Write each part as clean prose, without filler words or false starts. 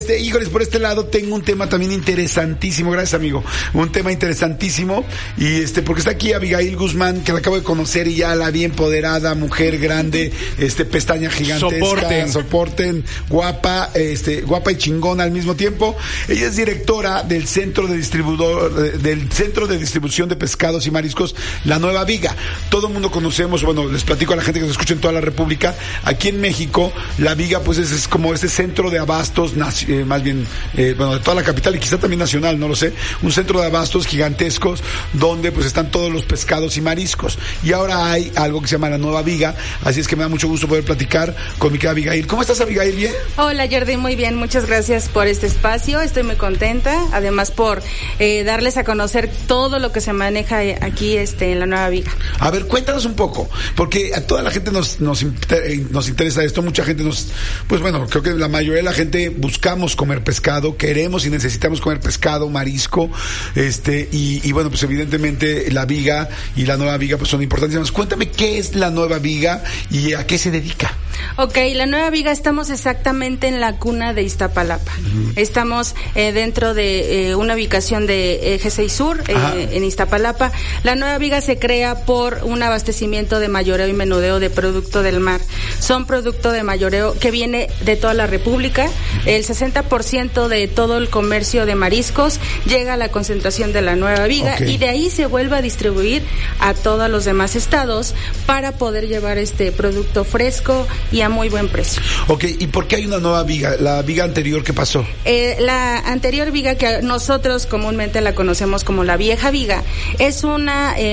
Híjoles, por este lado tengo un tema también interesantísimo, gracias amigo, un tema interesantísimo y porque está aquí Abigail Guzmán, que la acabo de conocer y ya la vi empoderada, mujer grande, pestaña gigantesca, soporten, guapa, guapa y chingona al mismo tiempo. Ella es directora del Centro de Distribución de Pescados y Mariscos, La Nueva Viga. Todo el mundo conocemos, bueno, les platico a la gente que nos escucha en toda la República, aquí en México, La Viga pues es como este centro de abastos más bien, de toda la capital y quizá también nacional, no lo sé, un centro de abastos gigantescos donde pues están todos los pescados y mariscos. Y ahora hay algo que se llama La Nueva Viga, así es que me da mucho gusto poder platicar con mi querida Abigail. ¿Cómo estás, Abigail? ¿Bien? Hola, Jordi, muy bien, muchas gracias por este espacio, estoy muy contenta, además por darles a conocer todo lo que se maneja aquí en La Nueva Viga. A ver, cuéntanos un poco, porque a toda la gente nos interesa esto, mucha gente creo que la mayoría de la gente buscamos comer pescado, queremos y necesitamos comer pescado, marisco, y bueno, pues evidentemente La Viga y La Nueva Viga pues son importantísimas. Cuéntame qué es La Nueva Viga y a qué se dedica. Ok, La Nueva Viga estamos exactamente en la cuna de Iztapalapa. Estamos dentro de una ubicación de Eje 6 Sur, en Iztapalapa. La Nueva Viga se crea por un abastecimiento de mayoreo y menudeo de producto del mar. Son producto de mayoreo que viene de toda la República. El 60% de todo el comercio de mariscos llega a la concentración de La Nueva Viga, y de ahí se vuelve a distribuir a todos los demás estados para poder llevar este producto fresco y a muy buen precio. Ok, ¿y por qué hay una nueva viga? ¿La viga anterior qué pasó? La anterior viga, que nosotros comúnmente la conocemos como la vieja viga, es un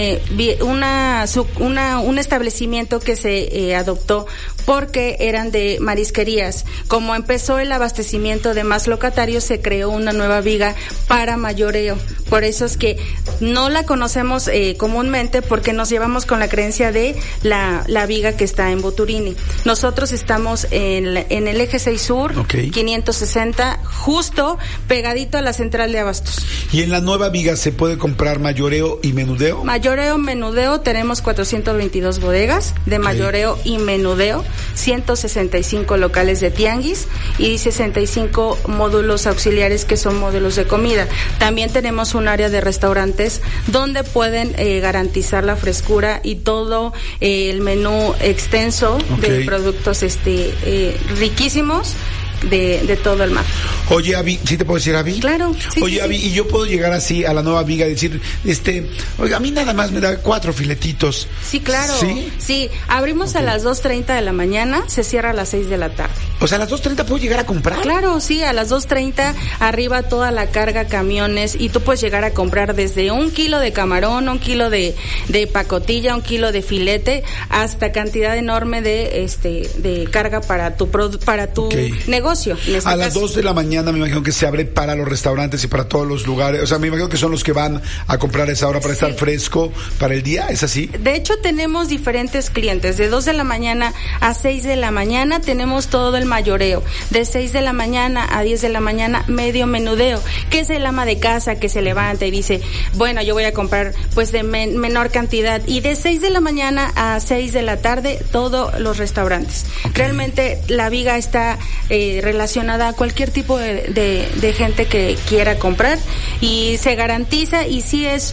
establecimiento que se adoptó porque eran de marisquerías. Como empezó el abastecimiento de más locatarios, se creó una nueva viga para mayoreo. Por eso es que no la conocemos comúnmente, porque nos llevamos con la creencia de la viga que está en Boturini. Nosotros estamos en el Eje 6 Sur, 560, justo pegadito a la central de abastos. ¿Y en La Nueva Viga se puede comprar mayoreo y menudeo? Mayoreo, menudeo, tenemos 422 bodegas de mayoreo y menudeo, 165 locales de tianguis y 65 módulos auxiliares que son módulos de comida. También tenemos un área de restaurantes donde pueden garantizar la frescura y todo el menú extenso de productos riquísimos de todo el mar. Oye, Abby, ¿sí te puedo decir Abby? Claro. Sí, Oye, Abby, ¿y yo puedo llegar así a La Nueva Viga y decir, oiga, a mí nada más me da 4 filetitos? Sí, claro. Sí, abrimos a las 2:30 de la mañana, se cierra a las 6 de la tarde. O sea, a las 2:30 puedo llegar a comprar. Claro, sí, a las 2:30 arriba toda la carga, camiones, y tú puedes llegar a comprar desde 1 kilo de camarón, 1 kilo de pacotilla, 1 kilo de filete, hasta cantidad enorme de carga para tu negocio. A las 2 de la mañana me imagino que se abre para los restaurantes y para todos los lugares. O sea, me imagino que son los que van a comprar a esa hora para estar fresco para el día, ¿es así? De hecho, tenemos diferentes clientes. De 2 de la mañana a 6 de la mañana tenemos todo el mayoreo. De 6 de la mañana a 10 de la mañana, medio menudeo, que es el ama de casa que se levanta y dice, bueno, yo voy a comprar pues de menor cantidad. Y de 6 de la mañana a 6 de la tarde, todos los restaurantes. Realmente La Viga está relacionada a cualquier tipo de gente que quiera comprar, y se garantiza, y sí es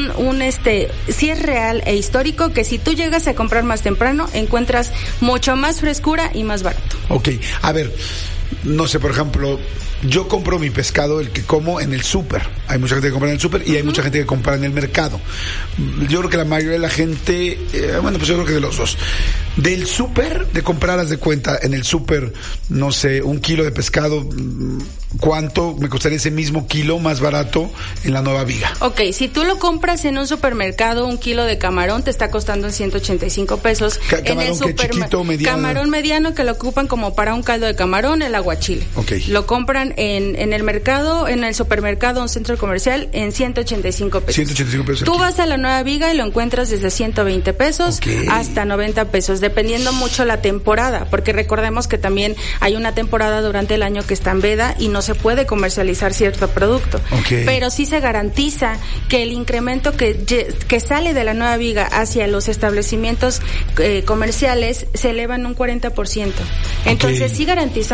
sí es real e histórico, que si tú llegas a comprar más temprano encuentras mucho más frescura y más barato. Ok, a ver, no sé, por ejemplo, yo compro mi pescado, el que como, en el súper. Hay mucha gente que compra en el súper y hay mucha gente que compra en el mercado. Yo creo que la mayoría de la gente, pues yo creo que de los dos. Del súper, de comprar, haz de cuenta, en el súper, no sé, 1 kilo de pescado, ¿cuánto me costaría ese mismo kilo más barato en La Nueva Viga? Ok, si tú lo compras en un supermercado, 1 kilo de camarón te está costando en 185 pesos. ¿Camarón que chiquito, mediano? Camarón mediano, que lo ocupan como para un caldo de camarón, el aguachile. Lo compran en el mercado, en el supermercado, un centro comercial, en 185 pesos. 185 pesos. Tú vas a La Nueva Viga y lo encuentras desde 120 pesos hasta 90 pesos, dependiendo mucho la temporada, porque recordemos que también hay una temporada durante el año que está en veda y no se puede comercializar cierto producto. Pero sí se garantiza que el incremento que sale de La Nueva Viga hacia los establecimientos comerciales se eleva en un 40%. Entonces sí garantizamos una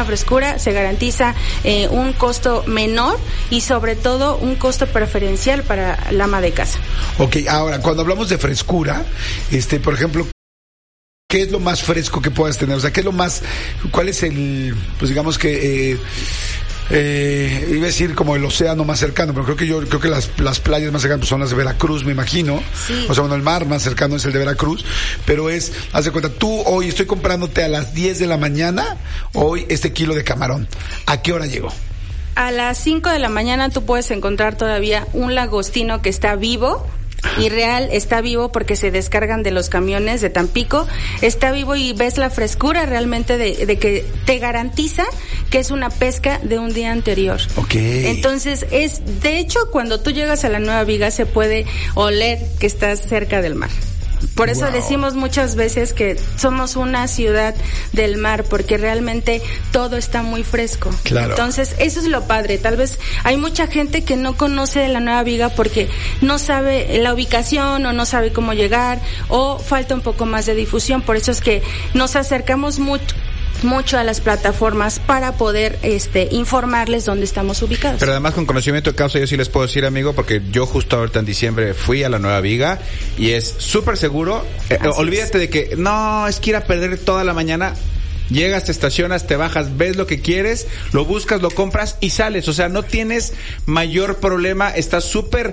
frescura, se garantiza un costo menor y sobre todo un costo preferencial para la ama de casa. Ok, ahora, cuando hablamos de frescura, por ejemplo, ¿qué es lo más fresco que puedas tener? O sea, ¿qué es lo más, cuál es el, pues digamos que, iba a decir como el océano más cercano, pero creo que las playas más cercanas son las de Veracruz, me imagino. Sí. O sea, bueno, el mar más cercano es el de Veracruz, pero haz de cuenta, tú hoy estoy comprándote a las 10 de la mañana, hoy kilo de camarón. ¿A qué hora llegó? A las 5 de la mañana tú puedes encontrar todavía un langostino que está vivo. Y real, está vivo porque se descargan de los camiones de Tampico, está vivo y ves la frescura realmente de que te garantiza que es una pesca de un día anterior. Okay. Entonces de hecho, cuando tú llegas a la Nueva Viga se puede oler que estás cerca del mar. Por eso decimos muchas veces que somos una ciudad del mar, porque realmente todo está muy fresco. Claro. Entonces, eso es lo padre. Tal vez hay mucha gente que no conoce la Nueva Viga porque no sabe la ubicación o no sabe cómo llegar o falta un poco más de difusión. Por eso es que nos acercamos mucho a las plataformas para poder informarles dónde estamos ubicados. Pero además con conocimiento de causa yo sí les puedo decir, amigo, porque yo justo ahorita en diciembre fui a la Nueva Viga y es súper seguro. Olvídate de que no, es que ir a perder toda la mañana. Llegas, te estacionas, te bajas, ves lo que quieres, lo buscas, lo compras y sales. O sea, no tienes mayor problema, está súper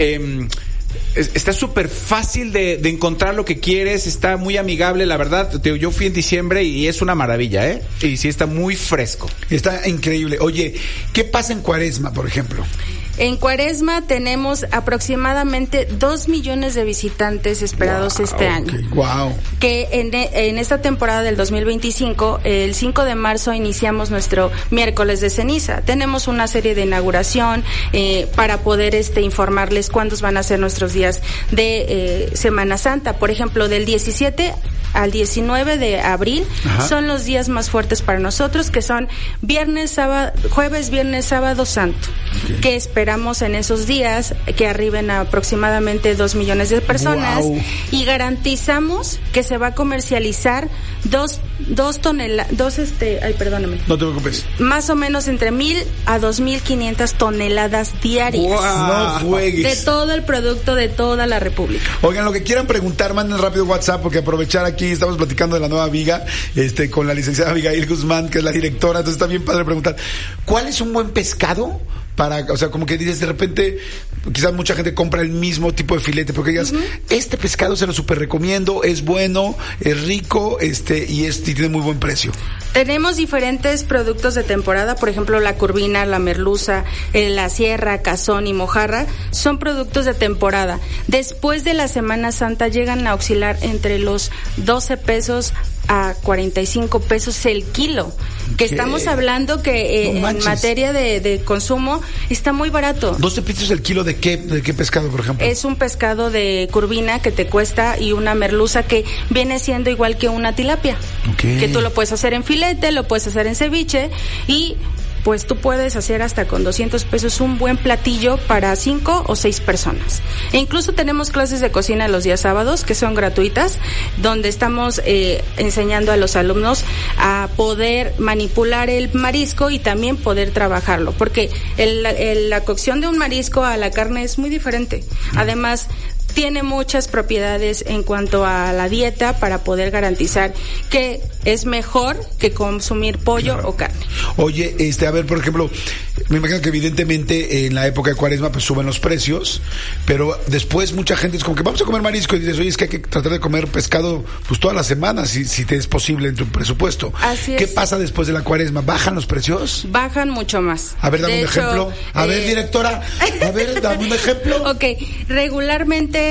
fácil de encontrar lo que quieres, está muy amigable, la verdad. Yo fui en diciembre y es una maravilla, ¿eh? Y sí está muy fresco. Está increíble. Oye, ¿qué pasa en Cuaresma, por ejemplo? En Cuaresma tenemos aproximadamente 2 millones de visitantes esperados este año. Wow. Que en esta temporada del 2025, el 5 de marzo iniciamos nuestro miércoles de ceniza. Tenemos una serie de inauguración para poder informarles cuántos van a ser nuestros días de Semana Santa. Por ejemplo, del 17 al 19 de abril son los días más fuertes para nosotros, que son jueves, viernes, sábado, santo. Okay. Que esperamos en esos días que arriben a aproximadamente 2 millones de personas. Wow. Y garantizamos que se va a comercializar perdóname. No te preocupes. Más o menos entre 1,000 a 2,500 toneladas diarias. Wow. No juegues. De todo el producto de toda la República. Oigan, lo que quieran preguntar, manden rápido WhatsApp, porque aprovechar aquí, estamos platicando de la Nueva Viga, con la licenciada Abigail Guzmán, que es la directora, entonces está bien padre preguntar, ¿cuál es un buen pescado? O sea, como que dices, de repente, quizás mucha gente compra el mismo tipo de filete, porque digas, este pescado se lo súper recomiendo, es bueno, es rico, y tiene muy buen precio. Tenemos diferentes productos de temporada, por ejemplo, la curvina, la merluza, la sierra, cazón y mojarra, son productos de temporada. Después de la Semana Santa llegan a oscilar entre los 12 pesos a 45 pesos el kilo, que estamos hablando que en materia de consumo está muy barato. 12 pesos el kilo de qué pescado, por ejemplo? Es un pescado de curvina que te cuesta, y una merluza que viene siendo igual que una tilapia. Okay. Que tú lo puedes hacer en filete, lo puedes hacer en ceviche, y pues tú puedes hacer hasta con 200 pesos un buen platillo para 5 o 6 personas. E incluso tenemos clases de cocina los días sábados que son gratuitas, donde estamos enseñando a los alumnos a poder manipular el marisco y también poder trabajarlo, porque la cocción de un marisco a la carne es muy diferente. Además, tiene muchas propiedades en cuanto a la dieta para poder garantizar que es mejor que consumir pollo o carne. Oye, a ver, por ejemplo, me imagino que evidentemente en la época de Cuaresma pues suben los precios, pero después mucha gente es como que vamos a comer marisco y dices, oye, es que hay que tratar de comer pescado pues todas las semanas, si te es posible en tu presupuesto. Así es. ¿Qué pasa después de la Cuaresma? ¿Bajan los precios? Bajan mucho más. A ver, dame un ejemplo. A ver, directora, dame un ejemplo. Ok, regularmente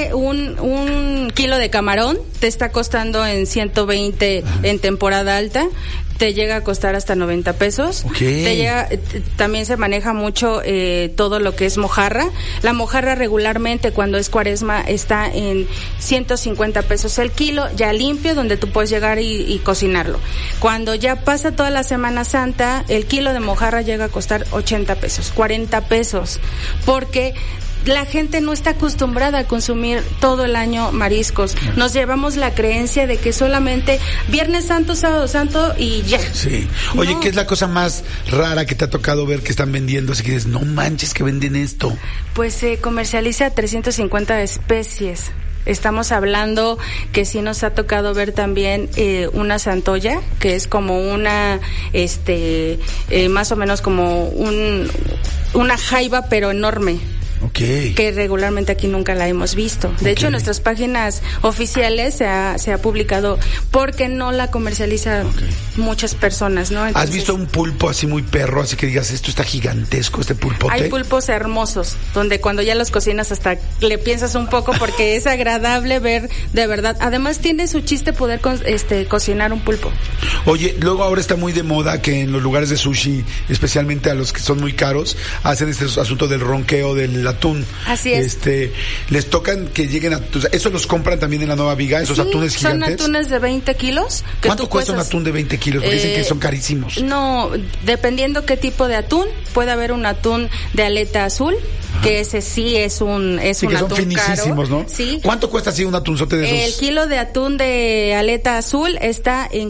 un kilo de camarón te está costando en 120 en temporada alta. Te llega a costar hasta 90 pesos. Okay. También se maneja mucho todo lo que es mojarra. La mojarra regularmente cuando es Cuaresma está en 150 pesos el kilo, ya limpio, donde tú puedes llegar y cocinarlo. Cuando ya pasa toda la Semana Santa, el kilo de mojarra llega a costar 80 pesos, 40 pesos, porque la gente no está acostumbrada a consumir todo el año mariscos. Nos llevamos la creencia de que solamente Viernes Santo, Sábado Santo y ya. Sí. Oye, No. ¿qué es la cosa más rara que te ha tocado ver que están vendiendo? Así que dices, no manches que venden esto. Pues se comercializa 350 especies. Estamos hablando que sí nos ha tocado ver también una santoya, que es como una, más o menos como una jaiba, pero enorme. Okay. Que regularmente aquí nunca la hemos visto. De hecho, en nuestras páginas oficiales se ha publicado porque no la comercializa muchas personas, ¿no? Entonces, ¿has visto un pulpo así muy perro, así que digas, esto está gigantesco, este pulpote? hay pulpos hermosos, donde cuando ya los cocinas hasta le piensas un poco porque es agradable ver de verdad. Además tiene su chiste poder cocinar un pulpo. Oye, luego ahora está muy de moda que en los lugares de sushi, especialmente a los que son muy caros, hacen este asunto del ronqueo del atún. Así es. Les tocan que lleguen a... O sea, ¿eso los compran también en la Nueva Viga, esos atunes gigantes? Son atunes de 20 kilos. Que ¿Cuánto tú cuesta un puedes- atún de 20 kilos? Porque dicen que son carísimos. No, dependiendo qué tipo de atún, puede haber un atún de aleta azul, que ese sí es un Sí, que son atún finísimos, caro. ¿no? Sí. ¿Cuánto cuesta así un atunzote de esos? El kilo de atún de aleta azul está en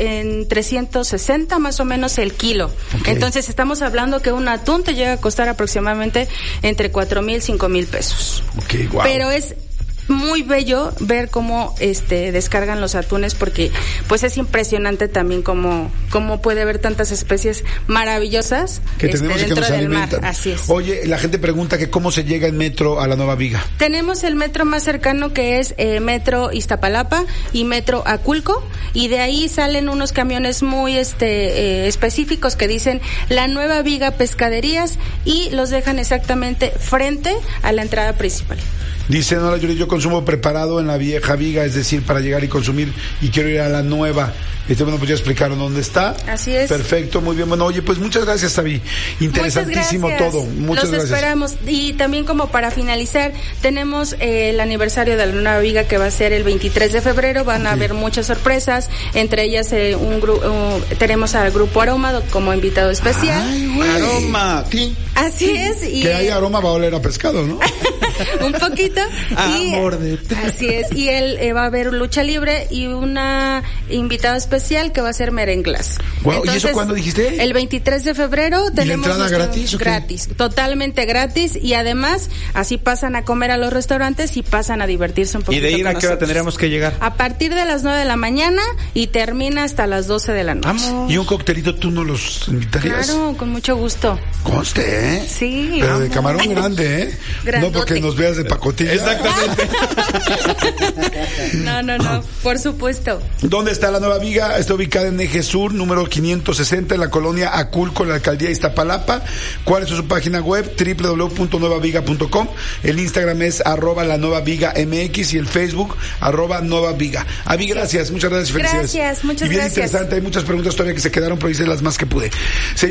360 más o menos el kilo. Ok. Entonces estamos hablando que un atún te llega a costar aproximadamente entre 4,000 y 5,000 pesos. Ok, wow. Pero es muy bello ver cómo descargan los atunes, porque pues es impresionante también cómo puede haber tantas especies maravillosas que tenemos y que dentro nos del alimentan. mar. Así es. Oye, la gente pregunta que cómo se llega en metro a la Nueva Viga. Tenemos el metro más cercano, que es Metro Iztapalapa y Metro Aculco, y de ahí salen unos camiones muy específicos que dicen La Nueva Viga Pescaderías, y los dejan exactamente frente a la entrada principal. Dice Nora Yuri, yo consumo preparado en la vieja Viga, es decir, para llegar y consumir, y quiero ir a la nueva. Bueno, pues ya explicaron dónde está. Así es. Perfecto, muy bien. Bueno, oye, pues muchas gracias, Sabi. Interesantísimo Muchas gracias. todo. Muchas Los gracias. esperamos. Y también, como para finalizar, tenemos el aniversario de la Nueva Viga, que va a ser el 23 de febrero. Van a haber muchas sorpresas, entre ellas tenemos al Grupo Aroma como invitado especial. Ay, güey. Aroma. Así es. Y Que hay aroma va a oler a pescado, ¿no? un poquito. Amor de ti. Así es. Y él va a haber lucha libre y una invitada especial que va a ser Merenglas. Guau, ¿y eso cuándo dijiste? El 23 de febrero tenemos entrada gratis, o qué? gratis, totalmente gratis, y además así pasan a comer a los restaurantes y pasan a divertirse un ¿Y poquito. de ir con a qué hora nosotros. tendríamos que llegar? A partir de las 9 de la mañana y termina hasta las 12 de la noche. Vamos. ¿Y un coctelito tú no los invitarías? Claro, con mucho gusto. Conste, ¿eh? Sí. Pero de vamos. camarón grande, ¿eh? Grandote. No porque nos veas de pacotilla. Exactamente. No, por supuesto. ¿Dónde está la Nueva Viga? Está ubicada en Eje Sur, número 560, en la colonia Aculco, en la alcaldía de Iztapalapa. ¿Cuál es su página web? www.nuevaviga.com. El Instagram es @lanuevavigamx y el Facebook @nuevaviga. Avi, gracias, muchas gracias y felicidades. Gracias, muchas y bien gracias. interesante, hay muchas preguntas todavía que se quedaron, pero hice las más que pude.